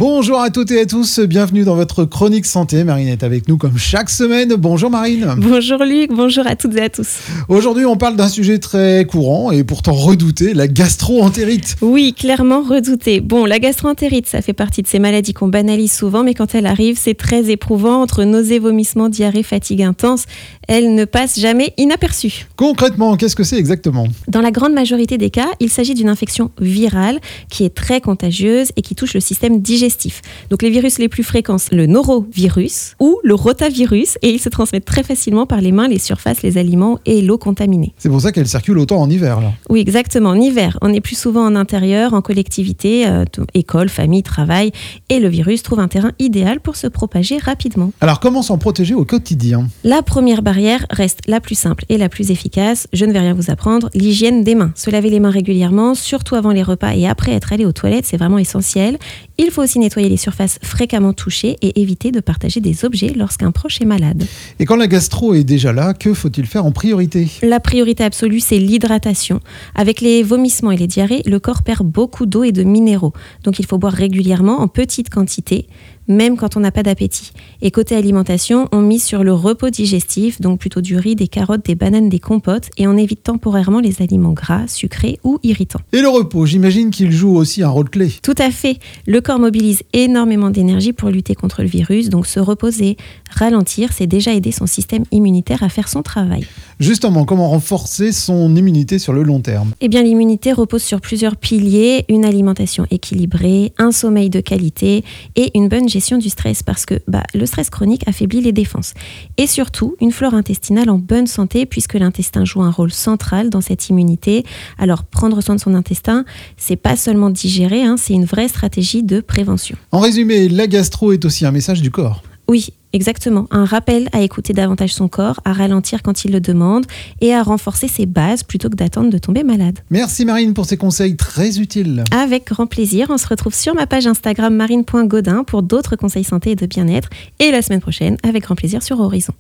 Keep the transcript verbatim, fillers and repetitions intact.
Bonjour à toutes et à tous, bienvenue dans votre chronique santé. Marine est avec nous comme chaque semaine. Bonjour Marine. Bonjour Luc, bonjour à toutes et à tous. Aujourd'hui, on parle d'un sujet très courant et pourtant redouté, la gastro-entérite. Oui, clairement redouté. Bon, la gastro-entérite, ça fait partie de ces maladies qu'on banalise souvent, mais quand elle arrive, c'est très éprouvant. Entre nausées, vomissements, diarrhée, fatigue intense, elle ne passe jamais inaperçue. Concrètement, qu'est-ce que c'est exactement ? Dans la grande majorité des cas, il s'agit d'une infection virale qui est très contagieuse et qui touche le système digestif. Donc les virus les plus fréquents, le norovirus ou le rotavirus, et ils se transmettent très facilement par les mains, les surfaces, les aliments et l'eau contaminée. C'est pour ça qu'elle circule autant en hiver, là. Oui, exactement. En hiver, on est plus souvent en intérieur, en collectivité, euh, école, famille, travail, et le virus trouve un terrain idéal pour se propager rapidement. Alors comment s'en protéger au quotidien ? La première barrière reste la plus simple et la plus efficace. Je ne vais rien vous apprendre, l'hygiène des mains. Se laver les mains régulièrement, surtout avant les repas et après être allé aux toilettes, c'est vraiment essentiel. Il faut aussi nettoyer les surfaces fréquemment touchées et éviter de partager des objets lorsqu'un proche est malade. Et quand la gastro est déjà là, que faut-il faire en priorité ? La priorité absolue, c'est l'hydratation. Avec les vomissements et les diarrhées, le corps perd beaucoup d'eau et de minéraux. Donc il faut boire régulièrement en petite quantité, même quand on n'a pas d'appétit. Et côté alimentation, on mise sur le repos digestif, donc plutôt du riz, des carottes, des bananes, des compotes, et on évite temporairement les aliments gras, sucrés ou irritants. Et le repos, j'imagine qu'il joue aussi un rôle clé. Tout à fait. Le corps mobilise énormément d'énergie pour lutter contre le virus, donc se reposer, ralentir, c'est déjà aider son système immunitaire à faire son travail. Justement, comment renforcer son immunité sur le long terme ? Eh bien, l'immunité repose sur plusieurs piliers, une alimentation équilibrée, un sommeil de qualité et une bonne gestion du stress, parce que bah, le stress chronique affaiblit les défenses. Et surtout, une flore intestinale en bonne santé, puisque l'intestin joue un rôle central dans cette immunité. Alors, prendre soin de son intestin, c'est pas seulement digérer, hein, c'est une vraie stratégie de prévention. En résumé, la gastro est aussi un message du corps. Oui, exactement. Un rappel à écouter davantage son corps, à ralentir quand il le demande et à renforcer ses bases plutôt que d'attendre de tomber malade. Merci Marine pour ces conseils très utiles. Avec grand plaisir. On se retrouve sur ma page Instagram marine point godin pour d'autres conseils santé et de bien-être. Et la semaine prochaine, avec grand plaisir sur Horizon.